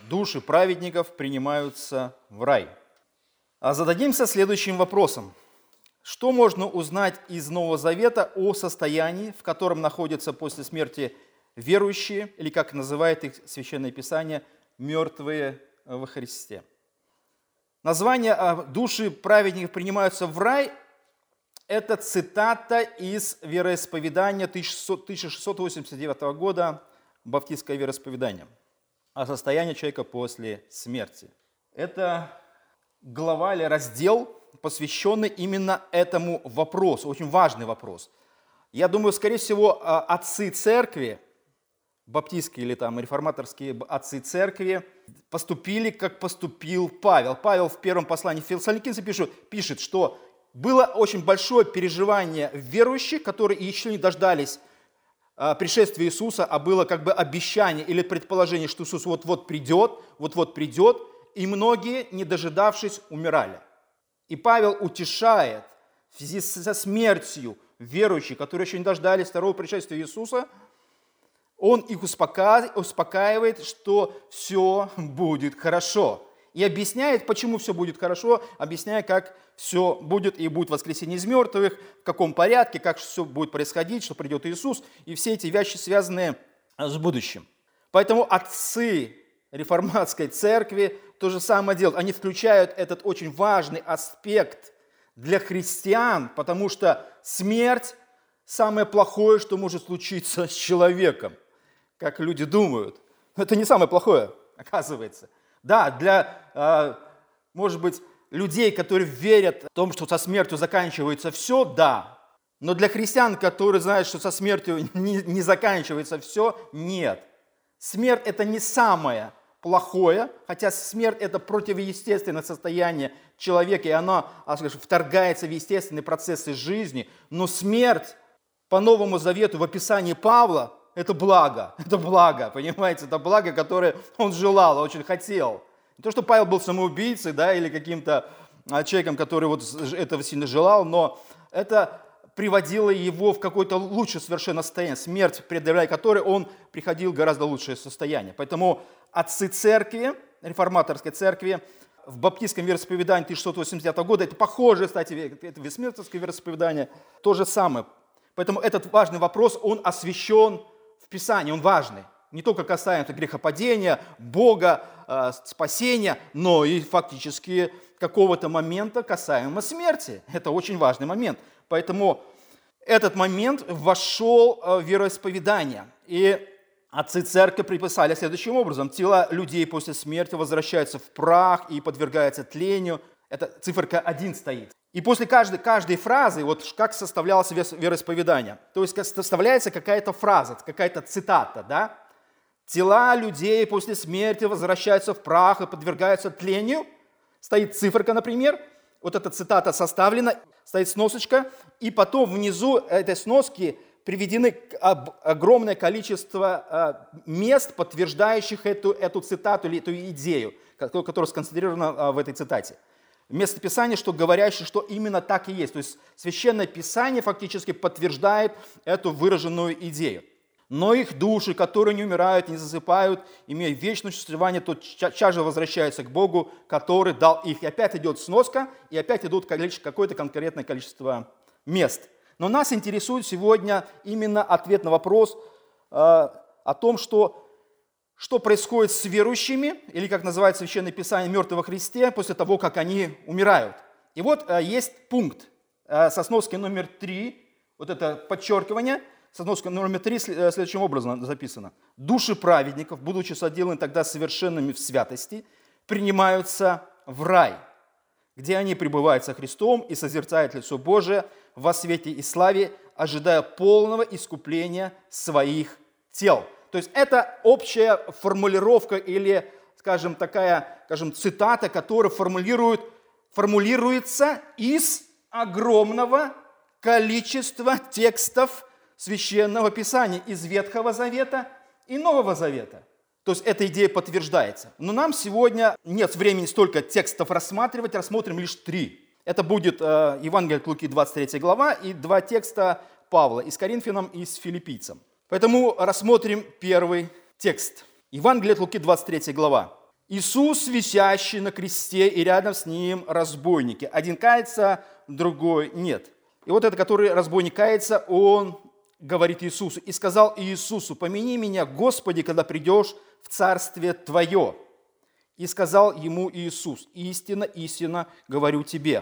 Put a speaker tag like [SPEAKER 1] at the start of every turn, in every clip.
[SPEAKER 1] души праведников принимаются в рай. А зададимся следующим вопросом. Что можно узнать из Нового Завета о состоянии, в котором находятся после смерти верующие, или, как называет их Священное Писание, мертвые во Христе? Название «Души праведников принимаются в рай» – это цитата из вероисповедания 1689 года, баптистское вероисповедание, о состоянии человека после смерти. Это глава или раздел, посвященный именно этому вопросу, очень важный вопрос. Я думаю, скорее всего, отцы церкви, баптистские или там реформаторские отцы церкви, поступили, как поступил Павел. Павел в первом послании Фессалоникийцам пишет, что было очень большое переживание верующих, которые еще не дождались пришествия Иисуса, а было как бы обещание или предположение, что Иисус вот-вот придет, и многие, не дожидавшись, умирали. И Павел утешает в связи со смертью верующих, которые еще не дождались второго пришествия Иисуса, он их успокаивает, что все будет хорошо. И объясняет, почему все будет хорошо, объясняя, как все будет, и будет воскресение из мертвых, в каком порядке, как все будет происходить, что придет Иисус, и все эти вещи, связанные с будущим. Поэтому отцы реформатской церкви то же самое делают. Они включают этот очень важный аспект для христиан, потому что смерть – самое плохое, что может случиться с человеком, как люди думают. Но это не самое плохое, оказывается. Да, для, может быть, людей, которые верят в том, что со смертью заканчивается все, да. Но для христиан, которые знают, что со смертью не заканчивается все, нет. Смерть – это не самое плохое, хотя смерть – это противоестественное состояние человека, и оно, вторгается в естественные процессы жизни. Но смерть по Новому Завету в описании Павла – это благо, понимаете, это благо, которое он желал, очень хотел. Не то, что Павел был самоубийцей, да, или каким-то человеком, который вот этого сильно желал, но это приводило его в какое-то лучшее совершенно состояние, смерть, преодолевая которой он приходил в гораздо лучшее состояние. Поэтому отцы церкви, реформаторской церкви, в баптистском вероисповедании 1689 года, это похоже, кстати, это вестминстерское вероисповедание, то же самое. Поэтому этот важный вопрос, он освящен в Писании, он важный. Не только касаемо грехопадения, Бога, спасения, но и фактически какого-то момента касаемо смерти. Это очень важный момент. Поэтому этот момент вошел в вероисповедание. И отцы церкви приписали следующим образом. Тела людей после смерти возвращаются в прах и подвергаются тлению. Это циферка 1 стоит. И после каждой фразы, вот как составлялось вероисповедание, то есть составляется какая-то фраза, какая-то цитата, да? Тела людей после смерти возвращаются в прах и подвергаются тлению. Стоит циферка, например. Вот эта цитата составлена, стоит сносочка. И потом внизу этой сноски приведены огромное количество мест, подтверждающих эту цитату или эту идею, которая сконцентрирована в этой цитате. Место Писания, что говорящее, что именно так и есть. То есть Священное Писание фактически подтверждает эту выраженную идею. Но их души, которые не умирают, не засыпают, имея вечное существование, тотчас же возвращаются к Богу, который дал их. И опять идет сноска, и опять идут какое-то конкретное количество мест. Но нас интересует сегодня именно ответ на вопрос о том, что происходит с верующими, или, как называется Священное Писание, мертвые во Христе, после того, как они умирают. И вот есть пункт со сноски номер 3, вот это подчеркивание, со сноской номер 3 следующим образом записано. «Души праведников, будучи соделаны тогда совершенными в святости, принимаются в рай, где они пребывают со Христом и созерцают лицо Божие во свете и славе, ожидая полного искупления своих тел». То есть это общая формулировка или, скажем, цитата, которая формулируется из огромного количества текстов Священного Писания, из Ветхого Завета и Нового Завета. То есть эта идея подтверждается. Но нам сегодня нет времени столько текстов рассматривать, рассмотрим лишь 3. Это будет Евангелие от Луки, 23 глава, и 2 текста Павла, из Коринфянам и с Филиппийцам. Поэтому рассмотрим первый текст. Евангелие от Луки, 23 глава. Иисус, висящий на кресте, и рядом с ним разбойники. Один кается, другой нет. И вот этот, который разбойник кается, он говорит Иисусу. «И сказал Иисусу: помяни меня, Господи, когда придешь в царствие Твое». И сказал ему Иисус: истинно, истинно говорю тебе,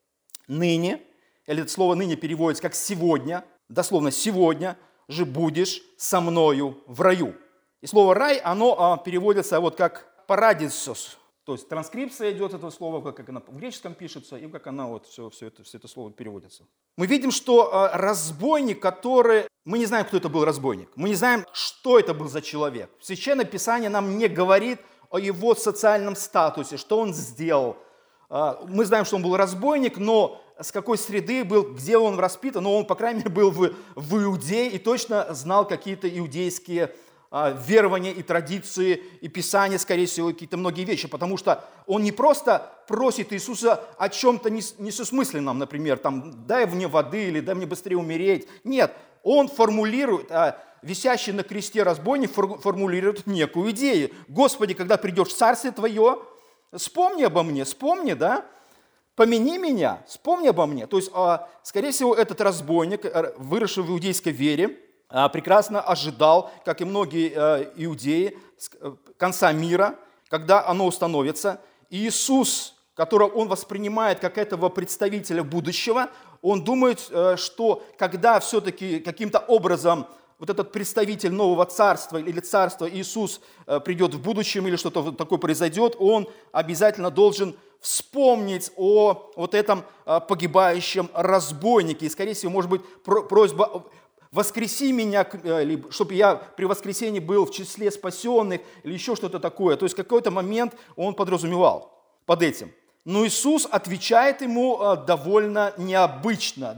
[SPEAKER 1] ныне, или это слово «ныне» переводится как «сегодня», дословно «сегодня же будешь со мною в раю». И слово «рай», оно переводится вот как «парадисос». То есть транскрипция идет этого слова, как она в греческом пишется, и как она вот все это слово переводится. Мы видим, что разбойник, который... Мы не знаем, кто это был разбойник. Мы не знаем, что это был за человек. Священное Писание нам не говорит о его социальном статусе, что он сделал. Мы знаем, что он был разбойник, но с какой среды был, где он воспитан, но он, по крайней мере, был в Иудее и точно знал какие-то иудейские верования и традиции, и Писания, скорее всего, какие-то многие вещи, потому что он не просто просит Иисуса о чем-то несусмысленном, например, там, дай мне воды или дай мне быстрее умереть. Нет, он формулирует, висящий на кресте разбойник формулирует некую идею. Господи, когда придешь в царствие Твое, вспомни обо мне, вспомни, да? Помяни меня, вспомни обо мне. То есть, скорее всего, этот разбойник, выросший в иудейской вере, прекрасно ожидал, как и многие иудеи, конца мира, когда оно установится. И Иисус, которого он воспринимает как этого представителя будущего, он думает, что когда все-таки каким-то образом вот этот представитель нового царства или царства Иисус придет в будущем или что-то такое произойдет, он обязательно должен вспомнить о вот этом погибающем разбойнике. И, скорее всего, может быть, просьба «воскреси меня», чтобы я при воскресении был в числе спасенных, или еще что-то такое. То есть какой-то момент он подразумевал под этим. Но Иисус отвечает ему довольно необычно,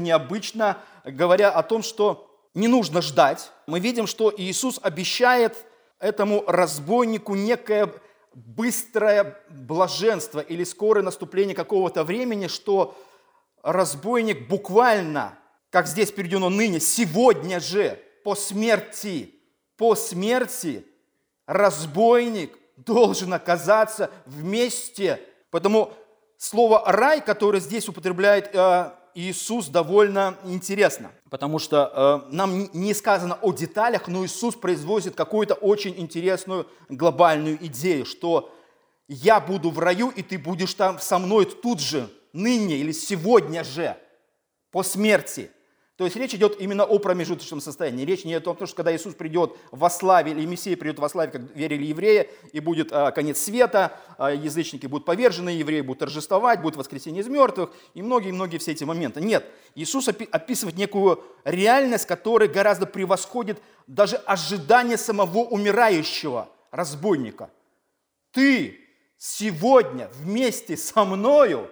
[SPEAKER 1] говоря о том, что не нужно ждать. Мы видим, что Иисус обещает этому разбойнику некое быстрое блаженство или скорое наступление какого-то времени, что разбойник буквально, как здесь переведено ныне, сегодня же, по смерти разбойник должен оказаться вместе. Поэтому слово «рай», которое здесь употребляет Иисус, довольно интересно, потому что нам не сказано о деталях, но Иисус производит какую-то очень интересную глобальную идею, что я буду в раю, и ты будешь там со мной тут же, ныне или сегодня же, по смерти. То есть речь идет именно о промежуточном состоянии. Речь не о том, что когда Иисус придет во славе, или Мессия придет во славе, как верили евреи, и будет конец света, язычники будут повержены, евреи будут торжествовать, будет воскресение из мертвых, и многие-многие все эти моменты. Нет, Иисус описывает некую реальность, которая гораздо превосходит даже ожидание самого умирающего разбойника. Ты сегодня вместе со мною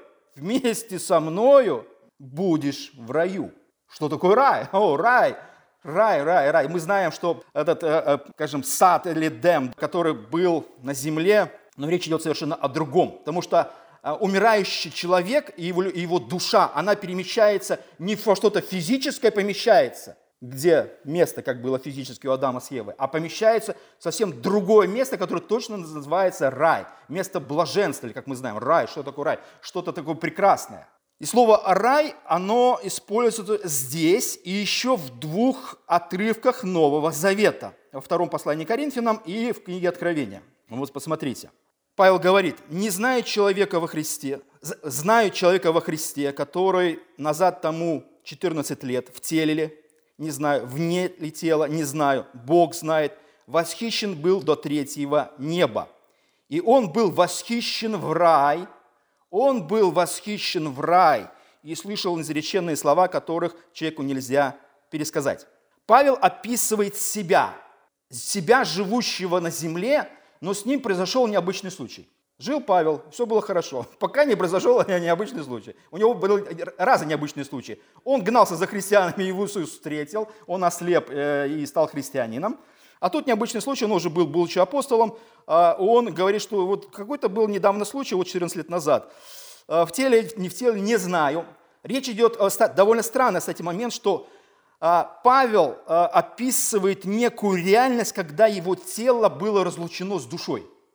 [SPEAKER 1] будешь в раю. Что такое рай? О, рай! Мы знаем, что этот, скажем, сад или Эдем, который был на земле, но речь идет совершенно о другом. Потому что умирающий человек и его душа, она перемещается не во что-то физическое помещается, где место, как было физически у Адама с Евой, а помещается в совсем другое место, которое точно называется рай. Место блаженства, или как мы знаем, рай. Что такое рай? Что-то такое прекрасное. И слово «рай», оно используется здесь и еще в двух отрывках Нового Завета. Во втором послании к Коринфянам и в книге Откровения. Вот посмотрите. Павел говорит: «Не знаю человека во Христе, который назад тому 14 лет в теле ли, не знаю, вне ли тела, не знаю, Бог знает, восхищен был до третьего неба. И он был восхищен в рай, и слышал изреченные слова, которых человеку нельзя пересказать». Павел описывает себя, живущего на земле, но с ним произошел необычный случай. Жил Павел, все было хорошо, пока не произошел необычный случай. У него были разные необычные случаи. Он гнался за христианами, его Иисус встретил, он ослеп и стал христианином. А тут необычный случай, он уже был, будучи апостолом, он говорит, что вот какой-то был недавно случай, вот 14 лет назад, в теле, не в теле, не знаю. Речь идет довольно странно, кстати, момент, что Павел описывает некую реальность, когда его тело было разлучено с душой.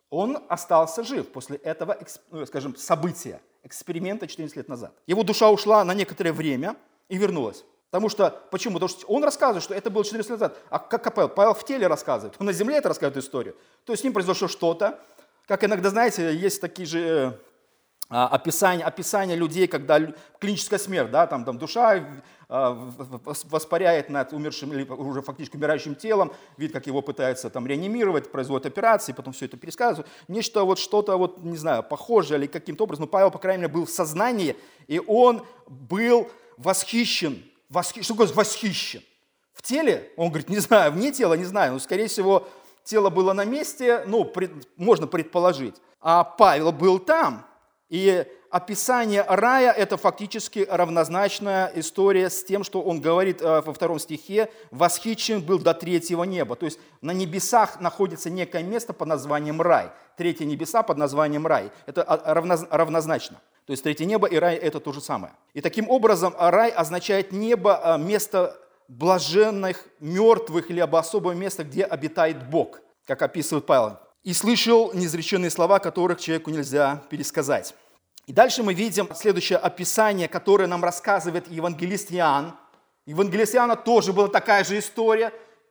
[SPEAKER 1] Он остался жив после этого, скажем, события, эксперимента 14 лет назад. Его душа ушла на некоторое время и вернулась. Почему? Потому что он рассказывает, что это было 14 лет назад. А как Павел? Павел в теле рассказывает. Он на земле это рассказывает историю. То есть с ним произошло что-то. Как иногда, знаете, есть такие же описания людей, когда клиническая смерть, да, там душа воспаряет над умершим или уже фактически умирающим телом, вид, как его пытаются там реанимировать, производят операции, потом все это пересказывают. Нечто что-то, не знаю, похожее или каким-то образом. Но Павел, по крайней мере, был в сознании, и он был восхищен. Что такое восхищен? В теле? Он говорит, не знаю, вне тела, не знаю. Но, скорее всего, тело было на месте, можно предположить. А Павел был там. И описание рая – это фактически равнозначная история с тем, что он говорит во 2 стихе, «восхищен был до 3-го неба». То есть на небесах находится некое место под названием рай. 3 небеса под названием рай. Это равнозначно. То есть 3 небо и рай – это то же самое. И таким образом рай означает небо, место блаженных, мертвых, или особое место, где обитает Бог, как описывает Павел. «И слышал неизреченные слова, которых человеку нельзя пересказать». И дальше мы видим следующее описание, которое нам рассказывает евангелист Иоанн. Евангелист Иоанна тоже была такая же история,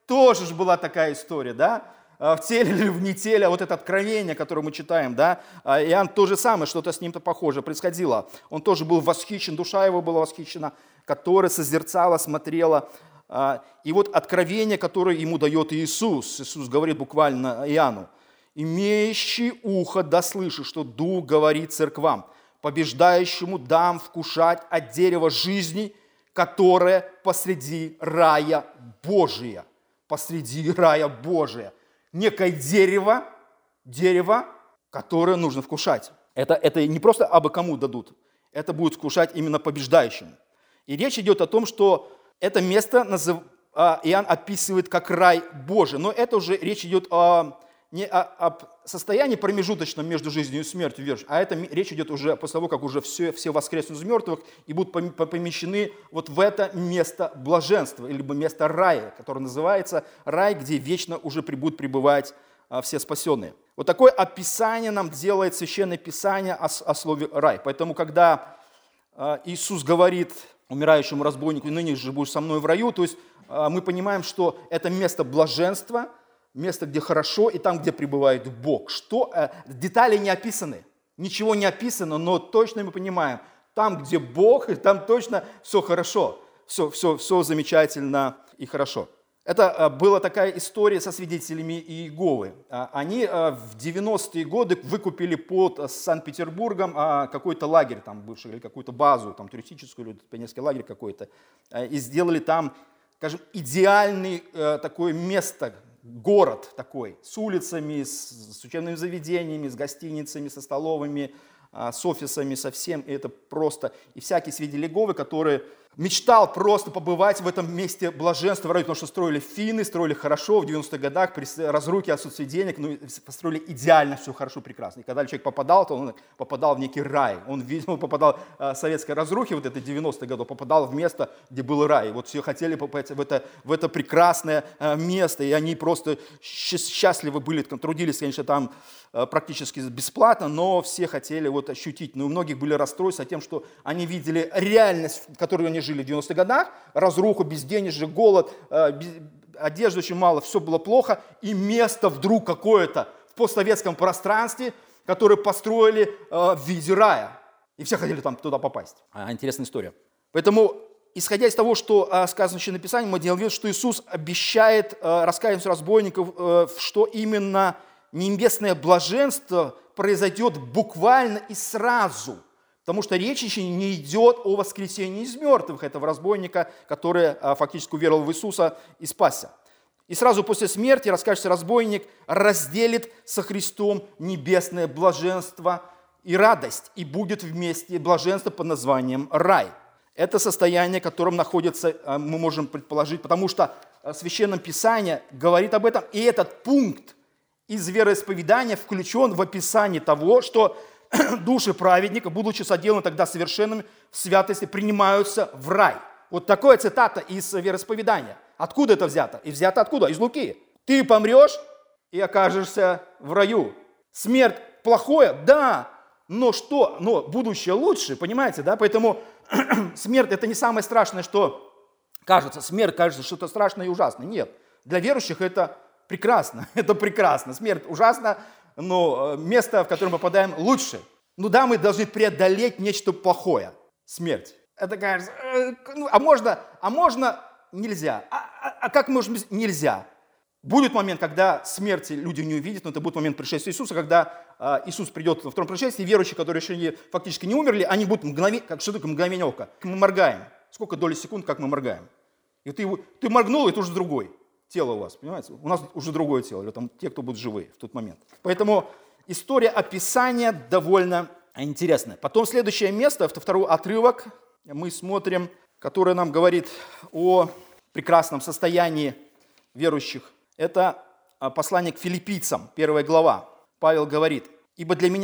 [SPEAKER 1] да? В теле или вне теле, вот это откровение, которое мы читаем, да? Иоанн то же самое, что-то с ним-то похоже происходило. Он тоже был восхищен, душа его была восхищена, которая созерцала, смотрела. И вот откровение, которое ему дает Иисус. Иисус говорит буквально Иоанну: «Имеющий ухо да слышит, что Дух говорит церквам, побеждающему дам вкушать от дерева жизни, которое посреди рая Божия». Посреди рая Божия. Некое дерево, которое нужно вкушать. Это не просто абы кому дадут, это будет вкушать именно побеждающему. И речь идет о том, что это место Иоанн описывает как рай Божий, но это уже речь идет не об состоянии промежуточном между жизнью и смертью верующих, а это речь идет уже после того, как уже все воскреснут из мертвых и будут помещены вот в это место блаженства, либо место рая, которое называется рай, где вечно уже будут пребывать все спасенные. Вот такое описание нам делает Священное Писание о слове рай. Поэтому, когда Иисус говорит умирающему разбойнику: «Ныне же будешь со мной в раю», то есть мы понимаем, что это место блаженства, место, где хорошо, и там, где пребывает Бог. Детали не описаны, ничего не описано, но точно мы понимаем, там, где Бог, там точно все хорошо, все замечательно и хорошо. Это была такая история со свидетелями Иеговы. Они в 90-е годы выкупили под Санкт-Петербургом какой-то лагерь там бывший, или какую-то базу, там туристическую, или пионерский лагерь какой-то, и сделали там, скажем, идеальное такое место, город такой, с улицами, с учебными заведениями, с гостиницами, со столовыми, с офисами, со всем. И это просто... И всякие свидетели Иеговы, которые мечтал просто побывать в этом месте блаженства, потому что строили финны, строили хорошо в 90-х годах, при разрухе, отсутствии денег, построили идеально, все хорошо, прекрасно. И когда человек попадал, то он попадал в некий рай. Он, видимо, попадал в советской разрухе, вот это 90-х годов, попадал в место, где был рай. Вот все хотели попасть в это прекрасное место, и они просто счастливы были, трудились, конечно, там практически бесплатно, но все хотели вот ощутить. Но у многих были расстройства тем, что они видели реальность, в которой они жили в 90-х годах, разруху, безденежье, голод, одежды очень мало, все было плохо, и место вдруг какое-то в постсоветском пространстве, которое построили в виде рая. И все хотели туда попасть. Интересная история. Поэтому, исходя из того, что сказано в Священном Писании, мы делаем вид, что Иисус обещает раскаянию разбойников, что именно небесное блаженство произойдет буквально и сразу. Потому что речь еще не идет о воскресении из мертвых этого разбойника, который фактически уверовал в Иисуса и спасся. И сразу после смерти, раскаявшийся разбойник разделит со Христом небесное блаженство и радость, и будет вместе блаженство под названием рай. Это состояние, в котором находится, мы можем предположить, потому что Священное Писание говорит об этом, и этот пункт из вероисповедания включен в описание того, что души праведника, будучи соделаны тогда совершенными в святости, принимаются в рай. Вот такая цитата из вероисповедания. Откуда это взято? И взято откуда? Из Луки. Ты помрешь и окажешься в раю. Смерть плохое? Да. Но что? Но будущее лучше, понимаете, да? Поэтому смерть – это не самое страшное, что кажется. Смерть кажется что-то страшное и ужасное. Нет. Для верующих это прекрасно. Это прекрасно. Смерть ужасна, но место, в которое мы попадаем, лучше. Ну да, мы должны преодолеть нечто плохое. Смерть. Это кажется, а можно нельзя. А как можно нельзя? Будет момент, когда смерти люди не увидят, но это будет момент пришествия Иисуса, когда Иисус придет во втором пришествии, верующие, которые еще фактически не умерли, они будут что такое мгновение ока? Мы моргаем. Сколько доли секунд, как мы моргаем? И ты моргнул, это уже другое тело у вас, понимаете? У нас уже другое тело, или там те, кто будут живые в тот момент. Поэтому история описания довольно интересная. Потом следующее место, второй отрывок, мы смотрим, который нам говорит о прекрасном состоянии верующих. Это послание к филиппийцам, 1 глава. Павел говорит: «Ибо для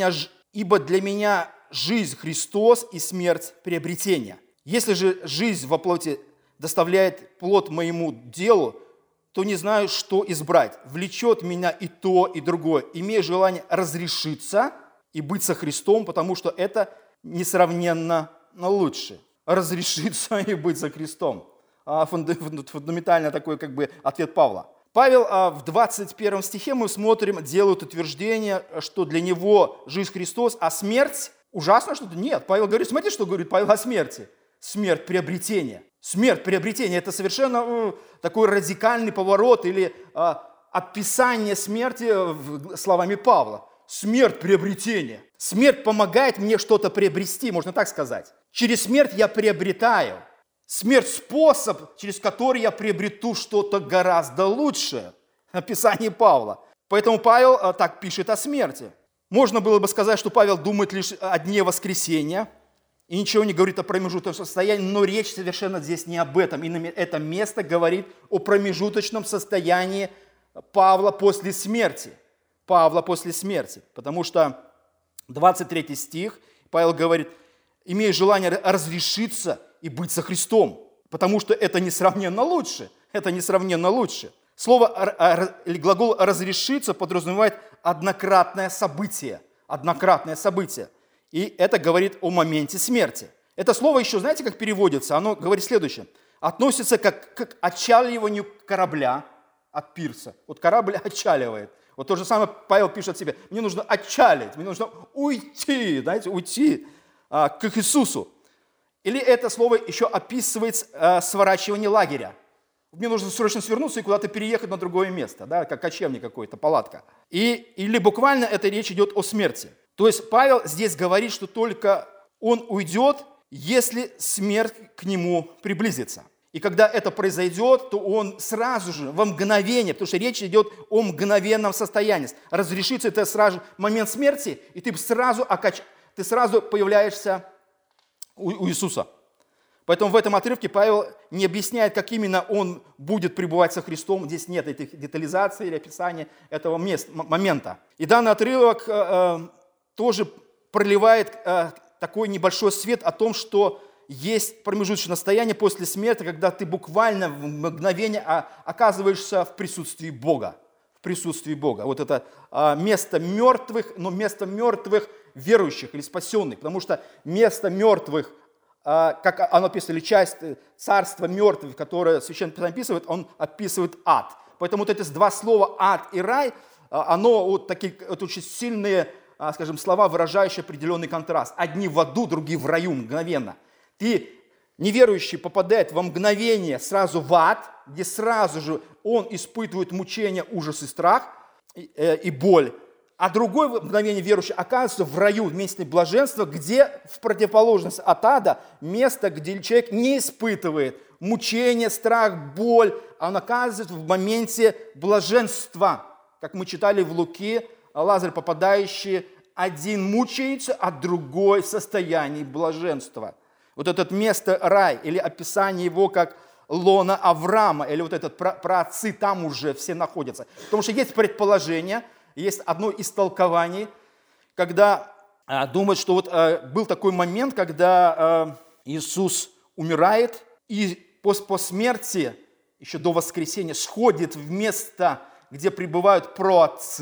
[SPEAKER 1] меня жизнь Христос и смерть приобретение. Если же жизнь во плоти доставляет плод моему делу, то не знаю, что избрать. Влечет меня и то, и другое. Имею желание разрешиться и быть со Христом, потому что это несравненно лучше». Разрешиться и быть со Христом. Фундаментально такой ответ Павла. Павел в 21 стихе мы смотрим, делает утверждение, что для него жизнь Христос, а смерть ужасно что-то? Нет. Павел говорит, смотрите, что говорит Павел о смерти. Смерть приобретение. Смерть приобретение – это совершенно такой радикальный поворот или описание смерти словами Павла. Смерть приобретение. Смерть помогает мне что-то приобрести, можно так сказать. Через смерть я приобретаю. Смерть – способ, через который я приобрету что-то гораздо лучшее. Описание Павла. Поэтому Павел так пишет о смерти. Можно было бы сказать, что Павел думает лишь о дне воскресения и ничего не говорит о промежуточном состоянии, но речь совершенно здесь не об этом. Именно это место говорит о промежуточном состоянии Павла после смерти. Павла после смерти. Потому что 23 стих, Павел говорит: «Имею желание разрешиться и быть со Христом, потому что это несравненно лучше». Это несравненно лучше. Слово или глагол «разрешиться» подразумевает однократное событие. Однократное событие. И это говорит о моменте смерти. Это слово еще, знаете, как переводится? Оно говорит следующее. Относится к отчаливанию корабля от пирса. Вот корабль отчаливает. Вот то же самое Павел пишет себе. Мне нужно отчалить, мне нужно уйти, знаете, уйти к Иисусу. Или это слово еще описывает сворачивание лагеря. Мне нужно срочно свернуться и куда-то переехать на другое место, да, как кочевник какой-то, палатка. Или буквально это речь идет о смерти. То есть Павел здесь говорит, что только он уйдет, если смерть к нему приблизится. И когда это произойдет, то он сразу же, во мгновение, потому что речь идет о мгновенном состоянии. Разрешится это сразу же момент смерти, и ты сразу появляешься у Иисуса. Поэтому в этом отрывке Павел не объясняет, как именно он будет пребывать со Христом. Здесь нет этой детализации или описания этого момента. И данный отрывок тоже проливает такой небольшой свет о том, что есть промежуточное состояние после смерти, когда ты буквально в мгновение оказываешься в присутствии Бога. В присутствии Бога. Вот это место мертвых, но место мертвых верующих или спасенных. Потому что место мертвых, как оно описано, или часть царства мертвых, которое Священное Писание описывает, он описывает ад. Поэтому вот эти два слова «ад» и «рай», оно вот такие вот очень сильные, скажем, слова, выражающие определенный контраст. Одни в аду, другие в раю мгновенно. Ты, неверующий, попадает во мгновение сразу в ад, где сразу же он испытывает мучение, ужас и страх, и боль. А другой мгновение верующий оказывается в раю, в месте блаженства, где в противоположность от ада, место, где человек не испытывает мучение, страх, боль, а он оказывается в моменте блаженства. Как мы читали в Луке, Лазарь, попадающий, один мучается, а другой в состоянии блаженства. Вот это место рай, или описание его как лона Авраама, или вот этот праотцы, там уже все находятся. Потому что есть предположение, есть одно из толкований, когда думают, что вот был такой момент, когда Иисус умирает, и по смерти, еще до воскресения, сходит в место, где пребывают праотцы,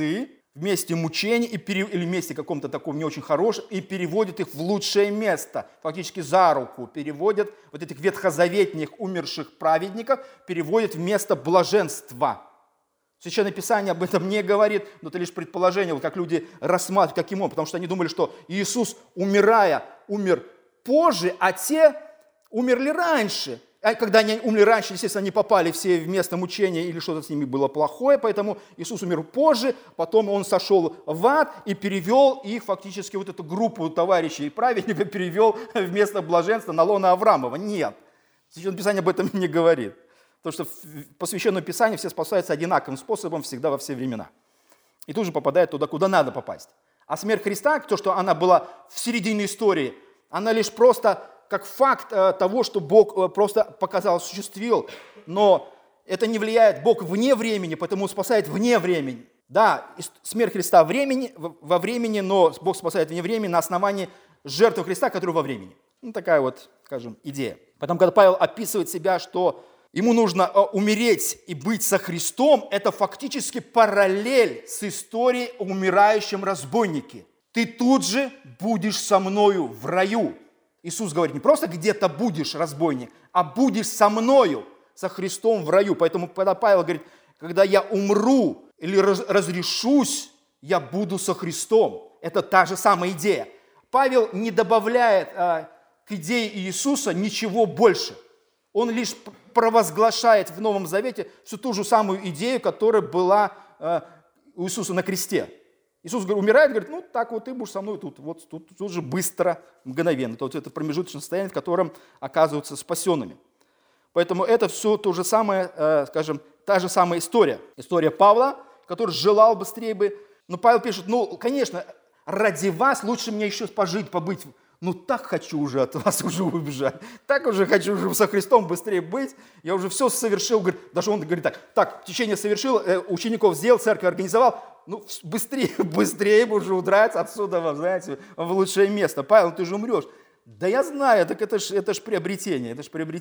[SPEAKER 1] в месте мучений или в месте каком-то таком не очень хорошем и переводит их в лучшее место, фактически за руку переводит вот этих ветхозаветных умерших праведников, переводит в место блаженства. Священное Писание об этом не говорит, но это лишь предположение, вот как люди рассматривают, каким он, потому что они думали, что Иисус, умирая, умер позже, а те умерли раньше. А когда они умерли раньше, естественно, они попали все в место мучения или что-то с ними было плохое, поэтому Иисус умер позже, потом Он сошел в ад и перевел их, фактически вот эту группу товарищей и праведников, перевел в место блаженства на лоно Авраамова. Нет, Священное Писание об этом не говорит. Потому что по Священному Писанию все спасаются одинаковым способом всегда во все времена. И тут же попадают туда, куда надо попасть. А смерть Христа, то, что она была в середине истории, она лишь просто как факт того, что Бог просто показал, осуществил. Но это не влияет, Бог вне времени, поэтому спасает вне времени. Да, смерть Христа во времени, но Бог спасает вне времени на основании жертвы Христа, которая во времени. Ну, такая вот, скажем, идея. Поэтому, когда Павел описывает себя, что ему нужно умереть и быть со Христом, это фактически параллель с историей о умирающем разбойнике. Ты тут же будешь со мною в раю. Иисус говорит, не просто где-то будешь, разбойник, а будешь со мною, со Христом в раю. Поэтому, когда Павел говорит, когда я умру или разрешусь, я буду со Христом. Это та же самая идея. Павел не добавляет к идее Иисуса ничего больше. Он лишь провозглашает в Новом Завете всю ту же самую идею, которая была у Иисуса на кресте. Иисус умирает, говорит, ну так вот ты будешь со мной тут же быстро, мгновенно. Это промежуточное состояние, в котором оказываются спасенными. Поэтому это все то же самое, скажем, та же самая история. История Павла, который желал быстрее бы. Но Павел пишет, ну, конечно, ради вас лучше мне еще пожить, побыть. Ну так хочу уже от вас уже убежать. Так уже хочу уже со Христом быстрее быть. Я уже все совершил. Даже он говорит так, течение совершил, учеников сделал, церковь организовал. Ну быстрее бы уже удрать отсюда, знаете, в лучшее место. Павел, ты же умрешь. Да я знаю, так это ж приобретение,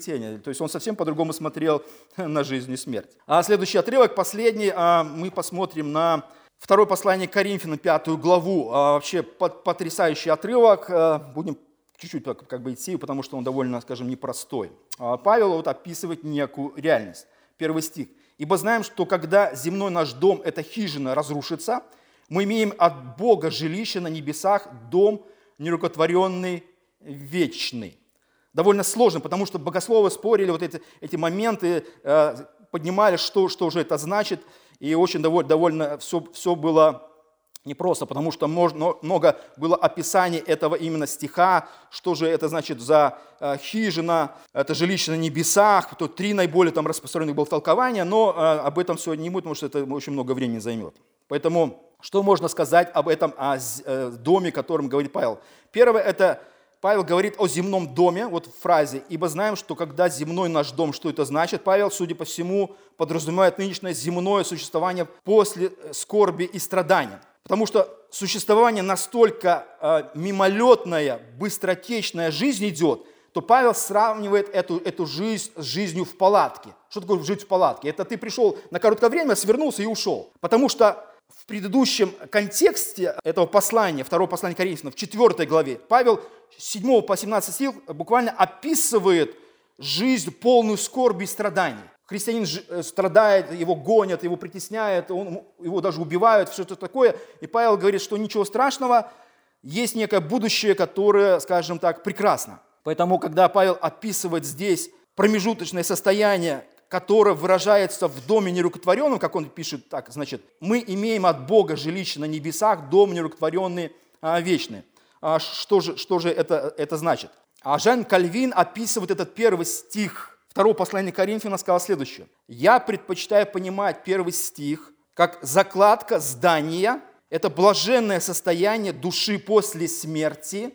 [SPEAKER 1] То есть он совсем по-другому смотрел на жизнь и смерть. А следующий отрывок, последний, мы посмотрим на второе послание к Коринфянам, 5 главу. Вообще потрясающий отрывок. Будем чуть-чуть как бы идти, потому что он довольно, скажем, непростой. Павел вот описывает некую реальность. 1 стих. «Ибо знаем, что когда земной наш дом, эта хижина, разрушится, мы имеем от Бога жилище на небесах, дом нерукотворенный, вечный». Довольно сложно, потому что богословы спорили, вот эти моменты, поднимали, что же это значит. И очень довольно все было непросто, потому что много было описаний этого именно стиха, что же это значит за хижина, это жилище на небесах, то 3 наиболее там распространенных было толкования, но об этом сегодня не будет, потому что это очень много времени займет. Поэтому что можно сказать об этом доме, о котором говорит Павел? Первое, это Павел говорит о земном доме, вот в фразе, «Ибо знаем, что когда земной наш дом», что это значит? Павел, судя по всему, подразумевает нынешнее земное существование после скорби и страдания. Потому что существование настолько мимолетная, быстротечная жизнь идет, то Павел сравнивает эту жизнь с жизнью в палатке. Что такое жить в палатке? Это ты пришел на короткое время, свернулся и ушел. Потому что в предыдущем контексте этого послания, второго послания Коринфянам, в 4 главе, Павел с 7 по 17 стих буквально описывает жизнь, полную скорби и страданий. Христианин страдает, его гонят, его притесняют, его даже убивают, все это такое. И Павел говорит, что ничего страшного, есть некое будущее, которое, скажем так, прекрасно. Поэтому, когда Павел описывает здесь промежуточное состояние, которое выражается в доме нерукотворенном, как он пишет, так, значит, мы имеем от Бога жилище на небесах, дом нерукотворенный, вечный. Что же это значит? Жан Кальвин описывает этот 1 стих 2 послания Коринфянам, сказал следующее. «Я предпочитаю понимать 1 стих как закладка здания, это блаженное состояние души после смерти,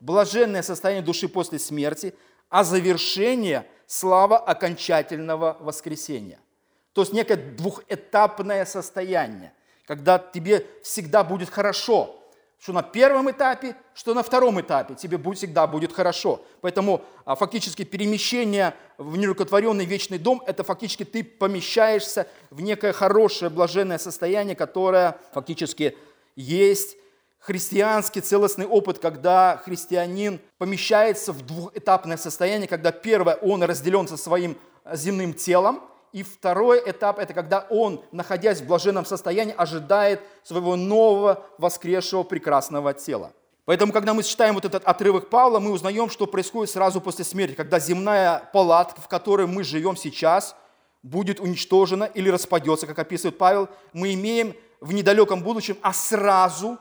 [SPEAKER 1] а завершение – слава окончательного воскресения». То есть некое двухэтапное состояние, когда тебе всегда будет хорошо. Что на первом этапе, что на втором этапе. Тебе всегда будет хорошо. Поэтому фактически перемещение в нерукотворенный вечный дом, это фактически ты помещаешься в некое хорошее, блаженное состояние, которое фактически есть христианский целостный опыт, когда христианин помещается в двухэтапное состояние, когда первое, он разделен со своим земным телом, и второй этап – это когда он, находясь в блаженном состоянии, ожидает своего нового воскресшего прекрасного тела. Поэтому, когда мы читаем вот этот отрывок Павла, мы узнаем, что происходит сразу после смерти, когда земная палатка, в которой мы живем сейчас, будет уничтожена или распадется, как описывает Павел. Мы имеем в недалеком будущем, а сразу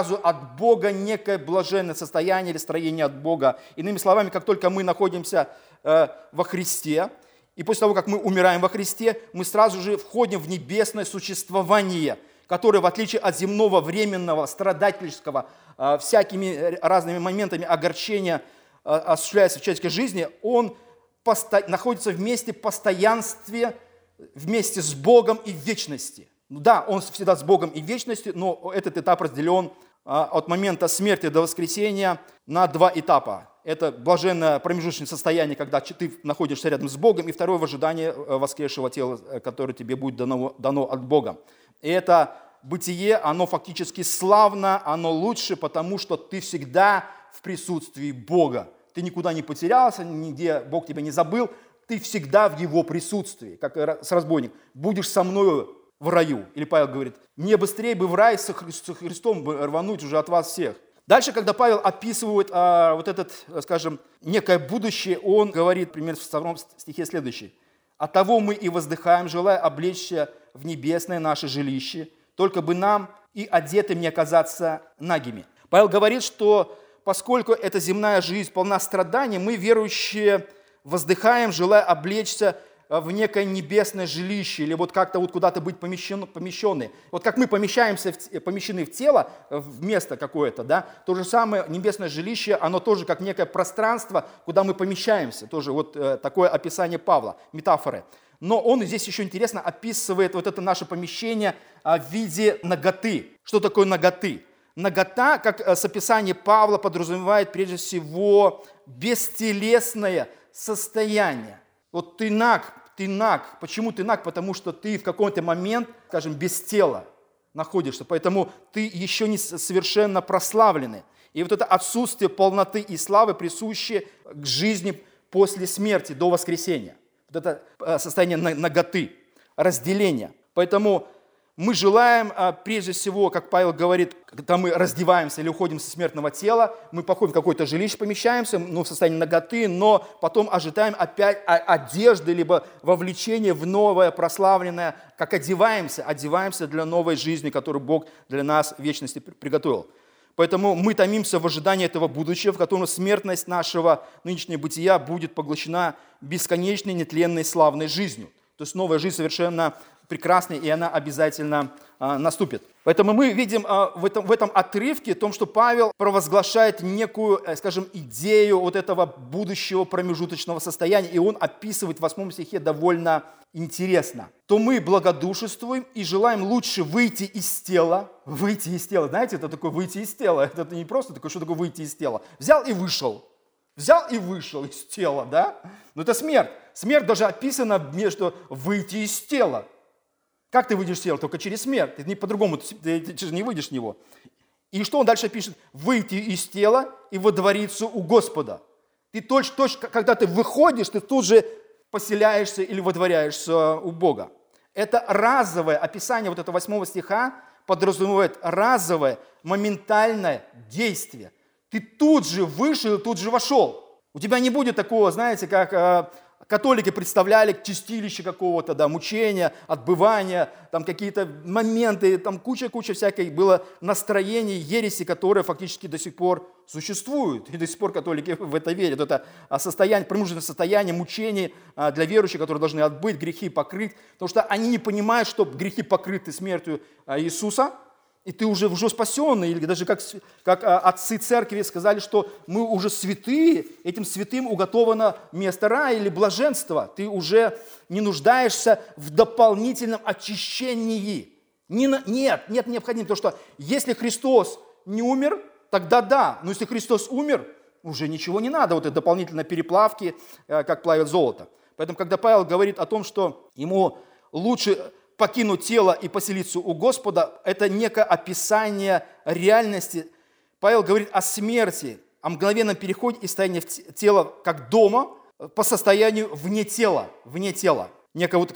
[SPEAKER 1] от Бога некое блаженное состояние или строение от Бога. Иными словами, как только мы находимся во Христе, и после того, как мы умираем во Христе, мы сразу же входим в небесное существование, которое, в отличие от земного, временного, страдательского, всякими разными моментами огорчения осуществляется в человеческой жизни, он находится вместе в постоянстве, вместе с Богом и в вечности. Да, он всегда с Богом и в вечности, но этот этап разделен от момента смерти до воскресения на два этапа. Это блаженное промежуточное состояние, когда ты находишься рядом с Богом, и второе в ожидании воскресшего тела, которое тебе будет дано от Бога. И это бытие, оно фактически славно, оно лучше, потому что ты всегда в присутствии Бога. Ты никуда не потерялся, нигде Бог тебя не забыл, ты всегда в Его присутствии, как с разбойником. Будешь со мною в раю. Или Павел говорит, мне быстрее бы в рай со Христом бы рвануть уже от вас всех. Дальше, когда Павел описывает вот этот, скажем, некое будущее, он говорит, примерно в 2 стихе следующий. «Оттого мы и воздыхаем, желая облечься в небесное наше жилище, только бы нам и одетым не оказаться нагими». Павел говорит, что поскольку эта земная жизнь полна страданий, мы, верующие, воздыхаем, желая облечься в некое небесное жилище, или вот как-то вот куда-то быть помещенные. Вот как мы помещены в тело, в место какое-то, да, то же самое небесное жилище, оно тоже как некое пространство, куда мы помещаемся. Тоже вот такое описание Павла, метафоры. Но он здесь еще интересно описывает вот это наше помещение в виде наготы. Что такое наготы? Нагота, как с описания Павла, подразумевает прежде всего бестелесное состояние. Вот ты наг. Почему ты наг? Потому что ты в какой-то момент, скажем, без тела находишься. Поэтому ты еще не совершенно прославленный. И вот это отсутствие полноты и славы присуще к жизни после смерти, до воскресения. Вот это состояние наготы, разделения. Поэтому мы желаем, прежде всего, как Павел говорит, когда мы раздеваемся или уходим со смертного тела, мы походим в какое-то жилище, помещаемся, в состоянии наготы, но потом ожидаем опять одежды, либо вовлечение в новое, прославленное, как одеваемся для новой жизни, которую Бог для нас в вечности приготовил. Поэтому мы томимся в ожидании этого будущего, в котором смертность нашего нынешнего бытия будет поглощена бесконечной, нетленной, славной жизнью. То есть новая жизнь совершенно прекрасная, и она обязательно наступит. Поэтому мы видим в этом отрывке, в том, что Павел провозглашает некую, скажем, идею вот этого будущего промежуточного состояния, и он описывает в 8 стихе довольно интересно. «То мы благодушествуем и желаем лучше выйти из тела». Выйти из тела, знаете, это такое выйти из тела. Это не просто такое, что такое выйти из тела. Взял и вышел из тела, да? Но это смерть. Смерть даже описана между выйти из тела. Как ты выйдешь из тела? Только через смерть. Ты по-другому ты же не выйдешь из него. И что он дальше пишет? Выйти из тела и водвориться у Господа. Ты точно, когда ты выходишь, ты тут же поселяешься или водворяешься у Бога. Это разовое описание вот этого 8 стиха подразумевает разовое, моментальное действие. Ты тут же вышел и тут же вошел. У тебя не будет такого, знаете, как католики представляли чистилище какого-то, да, мучения, отбывания, там какие-то моменты, там куча всякой было настроений, ереси, которые фактически до сих пор существуют. И до сих пор католики в это верят. Это состояние, промежуточное состояние мучений для верующих, которые должны отбыть, грехи покрыть. Потому что они не понимают, что грехи покрыты смертью Иисуса, и ты уже спасенный, или даже как отцы церкви сказали, что мы уже святые, этим святым уготовано место рая или блаженства. Ты уже не нуждаешься в дополнительном очищении. Нет необходимости, потому что если Христос не умер, тогда да. Но если Христос умер, уже ничего не надо, вот это дополнительные переплавки, как плавят золото. Поэтому, когда Павел говорит о том, что ему лучше покинуть тело и поселиться у Господа, это некое описание реальности. Павел говорит о смерти, о мгновенном переходе из состояния тела как дома по состоянию вне тела. Некое вот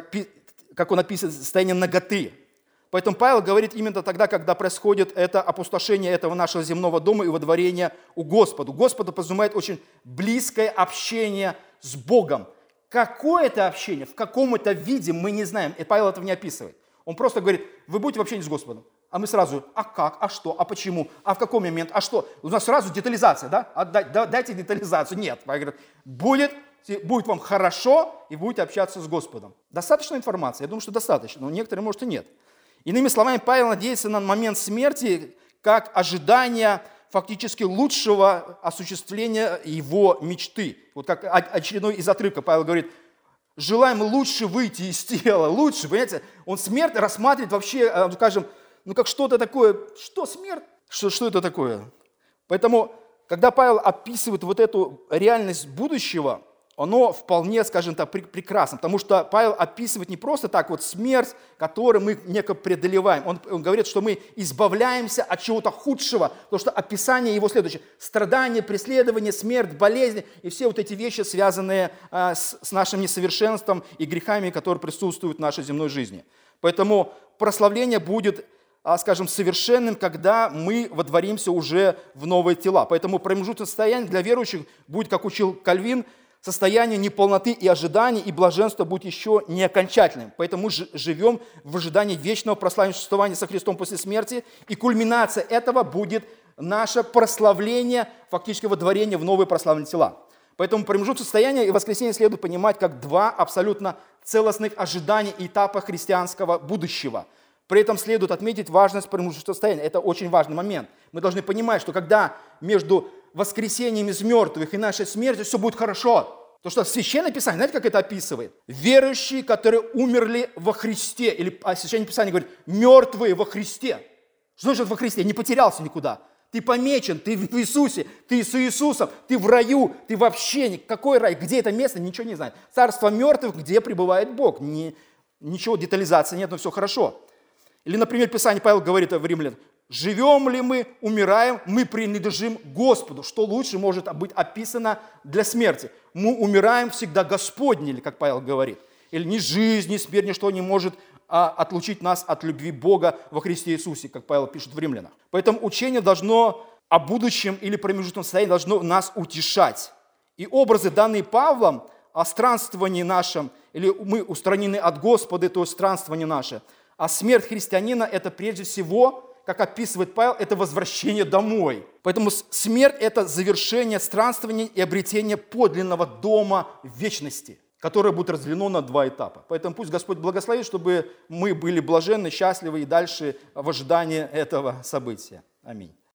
[SPEAKER 1] как он описывает, состояние наготы. Поэтому Павел говорит именно тогда, когда происходит это опустошение этого нашего земного дома и водворение у Господа. Господа подразумевает очень близкое общение с Богом. Какое это общение, в каком это виде, мы не знаем. И Павел этого не описывает. Он просто говорит, вы будете в общении с Господом. А мы сразу, а как, а что, а почему, а в какой момент, а что? У нас сразу детализация, да? Дайте детализацию. Нет, Павел говорит, будет вам хорошо и будете общаться с Господом. Достаточно информации? Я думаю, что достаточно, но некоторые, может, и нет. Иными словами, Павел надеется на момент смерти как ожидание фактически лучшего осуществления его мечты. Вот как очередной из отрывков Павел говорит, желаем лучше выйти из тела, лучше, понимаете? Он смерть рассматривает вообще, скажем, как что-то такое, что смерть? Что это такое? Поэтому, когда Павел описывает вот эту реальность будущего, оно вполне, скажем так, прекрасно, потому что Павел описывает не просто так вот смерть, которую мы неко преодолеваем. Он говорит, что мы избавляемся от чего-то худшего, потому что описание его следующее. Страдания, преследование, смерть, болезни и все вот эти вещи, связанные с нашим несовершенством и грехами, которые присутствуют в нашей земной жизни. Поэтому прославление будет, скажем, совершенным, когда мы водворимся уже в новые тела. Поэтому промежуточное состояние для верующих будет, как учил Кальвин, состояние неполноты и ожидания, и блаженства будет еще не окончательным. Поэтому мы живем в ожидании вечного прославления существования со Христом после смерти, и кульминация этого будет наше прославление, фактически водворение в новые прославленные тела. Поэтому промежуточное состояние и воскресение следует понимать как два абсолютно целостных ожидания и этапа христианского будущего. При этом следует отметить важность промежуточного состояния. Это очень важный момент. Мы должны понимать, что когда между воскресением из мертвых и нашей смертью все будет хорошо. То, что Священное Писание, знаете, как это описывает? Верующие, которые умерли во Христе, или Священное Писание говорит, мертвые во Христе. Что значит во Христе? Не потерялся никуда. Ты помечен, ты в Иисусе, ты с Иисусом, ты в раю, ты вообще, какой рай, где это место, ничего не знает. Царство мертвых, где пребывает Бог. Ничего, детализации нет, но все хорошо. Или, например, Писание Павел говорит в Римлянам, живем ли мы, умираем, мы принадлежим Господу. Что лучше может быть описано для смерти? Мы умираем всегда Господни, или как Павел говорит. Или ни жизнь, ни смерть, ничто не может отлучить нас от любви Бога во Христе Иисусе, как Павел пишет в Римлянах. Поэтому учение должно о будущем или промежуточном состоянии должно нас утешать. И образы, данные Павлом о странствовании нашем, или мы устранены от Господа, то есть странствование наше, а смерть христианина – это прежде всего, как описывает Павел, это возвращение домой. Поэтому смерть – это завершение странствования и обретение подлинного дома вечности, которое будет разделено на два этапа. Поэтому пусть Господь благословит, чтобы мы были блаженны, счастливы и дальше в ожидании этого события. Аминь.